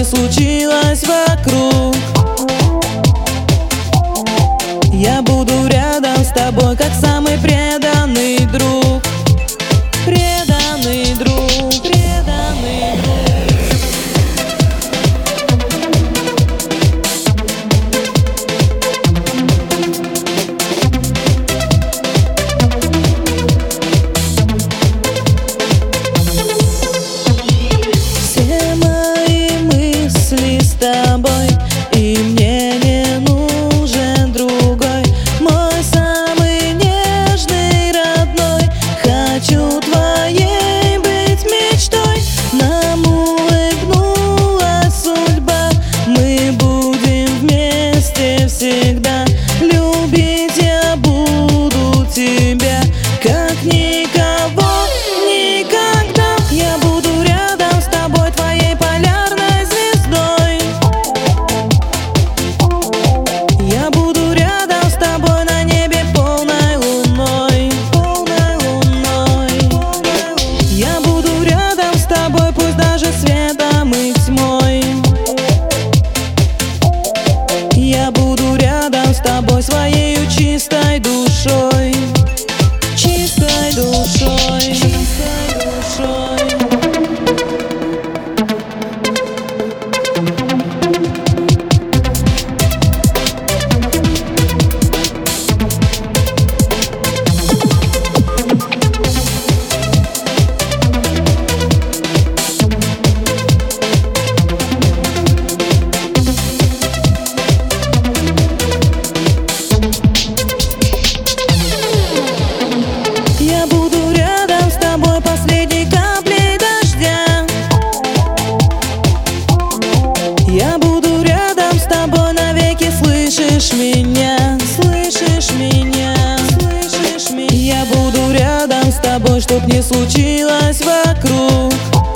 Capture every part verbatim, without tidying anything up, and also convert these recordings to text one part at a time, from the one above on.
случилось вокруг. Я буду рядом с тобой, как самый преданный друг. Преданный друг, преданный друг. Все мои мысли с тобой, и мне не нужен другой. Мой самый нежный, родной, хочу твоей быть мечтой. Нам улыбнулась судьба, мы будем вместе всегда. Любить я буду тебя, как никого никогда. Я буду рядом с тобой, твоей полярной звездой. Я буду рядом с тобой на небе полной луной, полной луной. Я буду рядом с тобой, пусть даже светом и тьмой. Я буду рядом с тобой своей чистой душой, чистой душой, чистой душой. Я буду рядом с тобой последней каплей дождя. Я буду рядом с тобой навеки, слышишь меня, слышишь меня, слышишь меня. Я буду рядом с тобой, чтоб не случилось вокруг.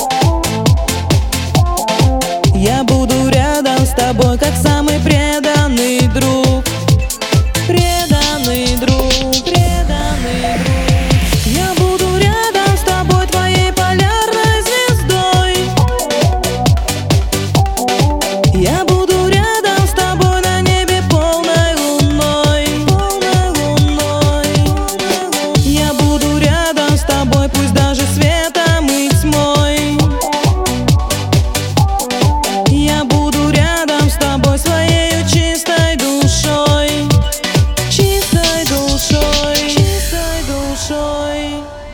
Я буду рядом с тобой, как самый преданный друг. Преданный друг, преданный друг. Я буду рядом с тобой, твоей полярной звездой. Я буду рядом с тобой на небе полной луной, полной луной. Я буду рядом с тобой, пусть даже светом и тьмой. Я буду рядом с тобой своей чистой душой, чистой душой, чистой душой.